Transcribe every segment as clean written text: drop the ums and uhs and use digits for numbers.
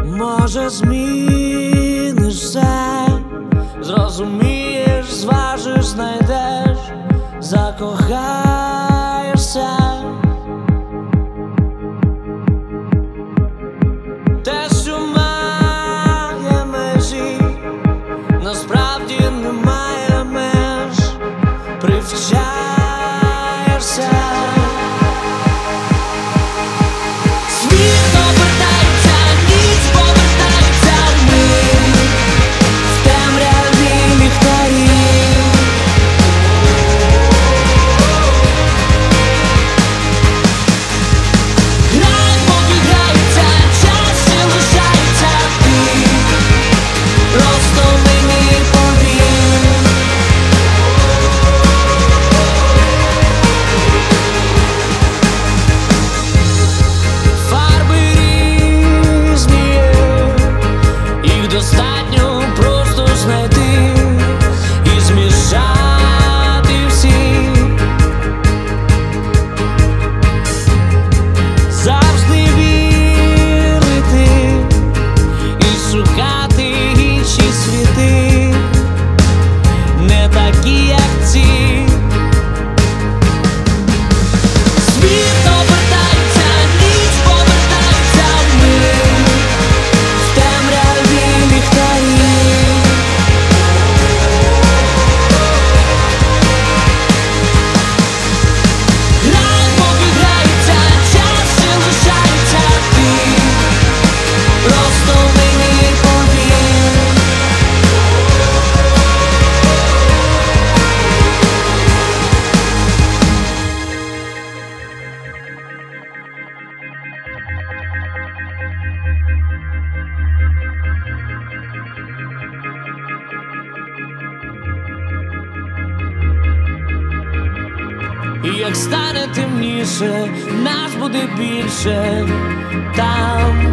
Може, зміниш все, зрозумієш, зважиш, знайдеш, закохаєшся. Те, що має межі, насправді немає меж, привчаєшся. Світ обертається, ніч повертається, ми в темряві ліхтарів. Грай, поки грається, час ще лишається, ти просто мені повір. Фарби різні є, їх достатньо просто знайти і змішати всі. Завжди вірити і шукати інші світи, не такі, як ці. Світ обертається, ніч повертається, ми в темряві ліхтарів. Грай, поки грається, час ще лишається, ти просто мені повір. І як стане темніше, нас буде більше там,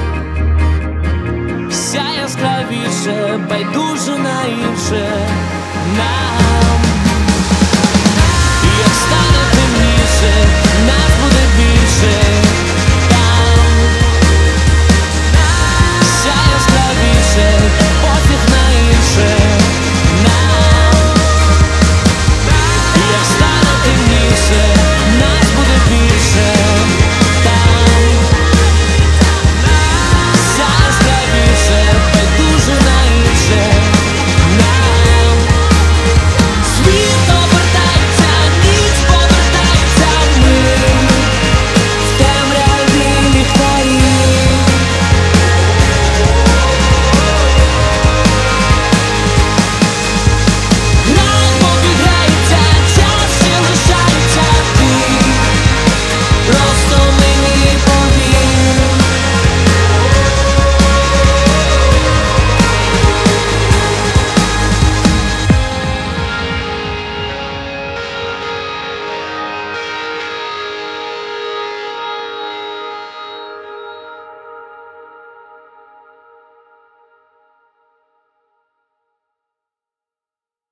вся яскравіше, байдуже на інше нам. І як стане темніше,